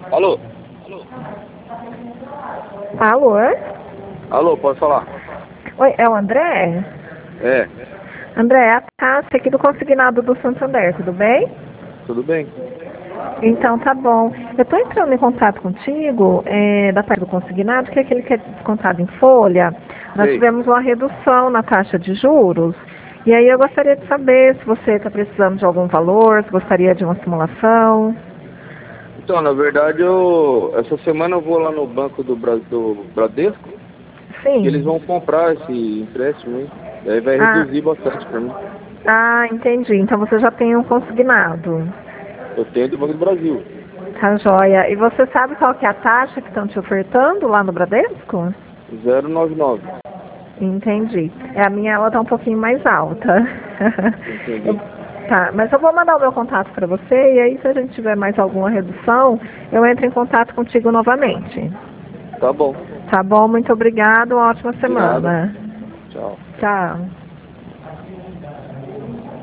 Alô? Alô? Alô, pode falar? Oi, é o André? É, André, é a Tássia aqui do Consignado do Santander, tudo bem? tudo bem? Então tá bom. Eu estou entrando em contato contigo da parte do consignado, que é aquele que é descontado em folha. Nós Sei. tivemos uma redução na taxa de juros. E aí eu gostaria de saber se você está precisando de algum valor, se gostaria de uma simulação. Então, na verdade, essa semana eu vou lá no banco do Bradesco, que eles Sim. vão comprar esse empréstimo, hein? Daí vai Ah, reduzir bastante pra mim. entendi. Então você já tem um consignado. Eu tenho do Banco do Brasil, Tá joia. E você sabe qual que é a taxa que estão te ofertando lá no Bradesco? 099. Entendi. A minha ela tá um pouquinho mais alta. Eu- Entendi. tá, mas eu vou mandar o meu contato para você e aí se a gente tiver mais alguma redução, eu entro em contato contigo novamente. Tá bom. Tá bom? Muito obrigado. Uma ótima De nada. semana. Tchau. Tchau.